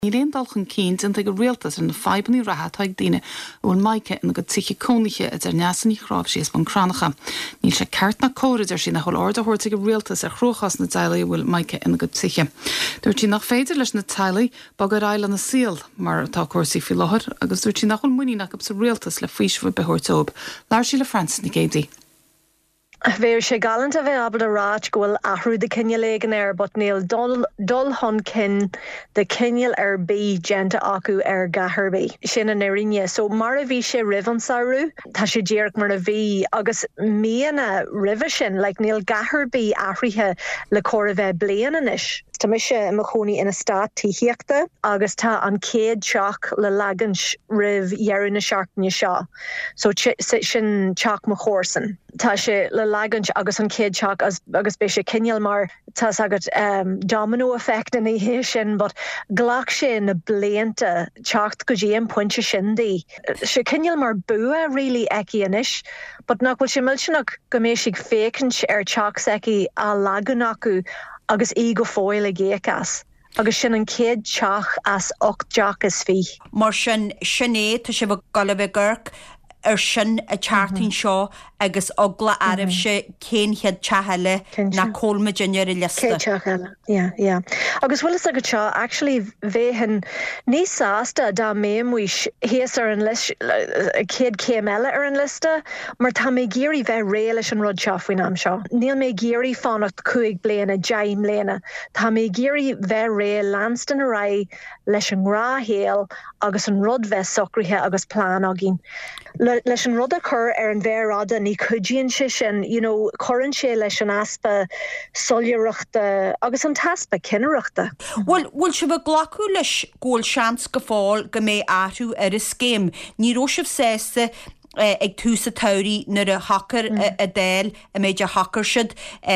Níléon dalchan céint an go rialtas ar na feibanní rathatáid daine bhfuil maice ina go tuiche cónache ar neasan í chráb síos ban cranacha. Níl sé ceart na córid ar sin na chul orda thuirta go rialtas ar chróchas na tailaí bhfuil maice ina go tuiche. Dúirt tí nach féidir leis na tailaí bag ar aile na síl mar tá cuasaí fi láthir agus dúirt tí nach chun muoíach go sa rialtas le faoismh behuirtóib. Láir sí le Francis na Gédaí. Bhéir sé galant a bheith abal a ráit gohfuil ahrú de cinne légan but níl dul hon cin de cinneal ar bí genta acu ar gaharbí. Sin an irinne, so mar a bhí sé rivan saru, tá sé ddíarc mar a bhí agus míana riva sin, níl gaharbí ahrithe le cór a bheith blian inis. Tá mi sé mo chóní ina stát tíhiachta agus tá an céad seach le lagans rih dhearú na seachtaine seo. So sin teach mo chórsan. Tá sé le lagans agus an céad seach agus bé sé cinneal mar tá agat domino effect in hé sin, but ghlach sé na blianta teacht go dtí an pointe sindí. Sé cinneal mar bua really eci inis, but nach bhfuil sé milsinach go méisig fécint ar teach eci a lagan acu agus í go fóil a géchas. Agus sin an céad teach as 8 teach is fi. Mar sin sinné tá sé bh galibh gurc ar sin a charting seo agus ogla arab se cénhead teheile na cólma junior i lista. Yeah. Agus bhfuil agad seo, actually bhéhan níos sásta dá méimhuis héas ar an list, céad céim eile ar an lista, mar tá mé géirí bheith ré leis an rud seo faoin am seo. Níl mé géirí fánacht 5 bliana, 10 bliana. Tá mé géirí bheith ré Lanston a rai leis an ráhéal agus an rud bheith socrithe agus plán agin. Leis an rud a chur ar an bhéráda ní cudíonn sé sin, chorann sé leis an aspa soilúireachta agus an taspa cineireachta. Bhfuil se bh glacu leis ggóil seans go fáil go mé áthú ar is céim. Ní róisih sésta ag túsa taurí nar a hacker a déil a méid a hacker siid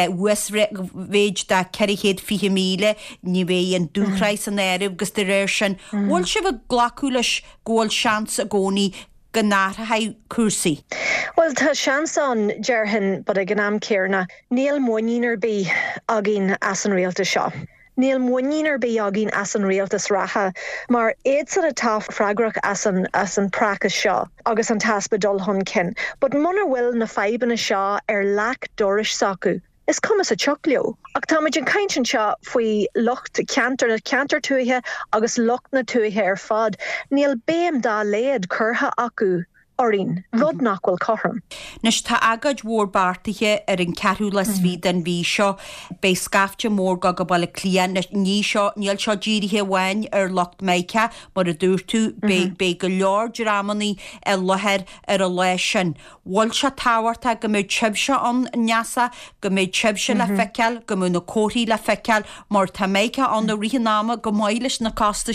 véid da 450 míle ní bhé an dúchrais an éirih gus de réir sin. Bhfuil se bh glacu leis ggóil seans a gcónaí gnáth haid cuasaí? Well, tá seans an dearhan bud a gnám céirna, níl muínar bí agin as an réalta seo. Níl muínar bí agin as an réaltas ratha, mar éad sa atá fragrach as an pracas seo, agus an taspa dul hon cin. But munar bhfuil na feibanna seo ar lach doris sacu. Is cumas a choglio. Ach tá muid an caint an seo faoi lucht cantar tuaithe agus lucht na tuaithe ar fad. Níl béim dá léad curtha acu orín, rud nachhfuil chothairm. Nes tá agad mhór bartaithe ar an ceathrú le sví den bhí seo, bé scafte mór go bailla clian, níl seo ddíirithe bhain ar lucht meice mar a dúirtú bé go leor drámaní a lehead ar a leis sin. Bhil se táhairta go méid tibse an neasa, go méid tibse le feiceal, go mú na cóthaí le feiceal, mar tá meice an na rihannáma go mailis na casta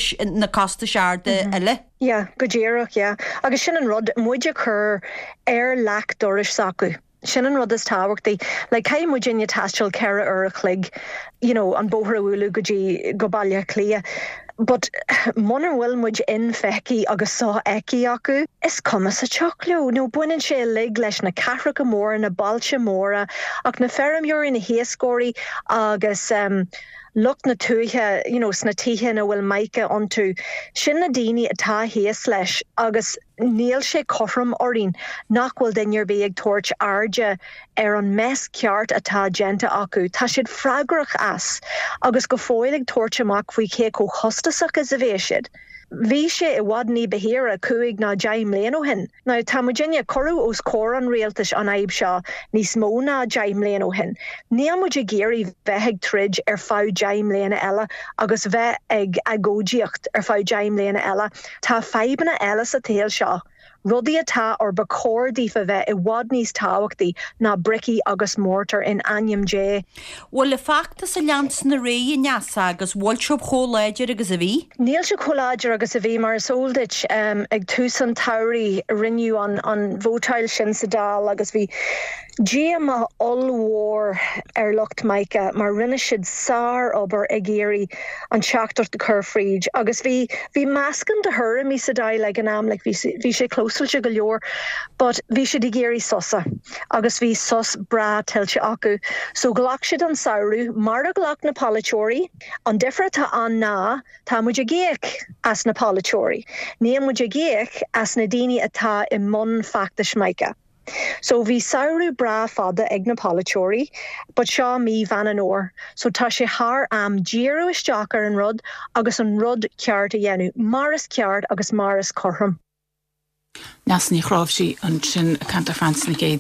searda eile. Yeah, go ddíireach, yeah. Agus sin an rud muid a chur ar lach doris sacu. Sin an rud is táhachtaí, le cai muid inne taistil ceara ar a chlig, an bóthar úlú go bailile clia. But munar bhfuil muid in feici agus sá eici acu, is cumas a teoclú. No buineann sé lig leis na cathracha móra, na bailte móra, ach na feramúirí na héascóirí agus lucht na tuaithe, sna tithe na bhfuil maice antú. Sin na daoine atá héas leis agus níl sé chothairm orín nach bhfuil dainnear bí ag tuairt airde ar an mes ceart atá genta acu. Tá siad freigrach as agus go fóil ag tuairt amach faoi cé có chostasach is a bhé siad. Bhí sé i bhd ní behéire 5 ná 10 mbliana ó hin. Ná tá muidirne corú os cór an réaltas an aib seo níos mó ná 10 mbliana ó hin. Níl muid a géirí bheith ag trid ar fád 10 mbliana eile agus bheith ag agóidíocht ar fád 10 mbliana eile. Tá feibanna eile sa tail seo. Rudí atá ar ba córdífa bheith i bhd níos táhachtaí ná bricí agus mórtar in aim dé. Bhfuil le facta sa leans na ré neasa agus bhfuil sib choláidir agus a bhí? Níl se choláidir agus a bhí mar sóldait ag túsan tairí rinneú an bhótáil sin sa dal agus bhí Gia allhór lucht Micah mar rinne siid sár ober ag géirí an seachtar de Curfridge agus bhí meascan de her mí sa dai le an am like bhí sé closel se go leor, but bhí sé de géirí sosa agus bhí sos bra tilse acu, so glach siid an saoú mar a glach na Palachori an defra tá an ná tá muid a géic as na Palachori, ní muid a géic as na daoine atá I mon factas Micah. So bhí saoú bra fada ag na Palachori, but seo mí van an óir, so tá sé haar am díú isteach ar an rud agus an rud ceart a dhéanú, maras ceart agus maras cortham. Neas ní chráibh sí an sin Cantar Francis na Géad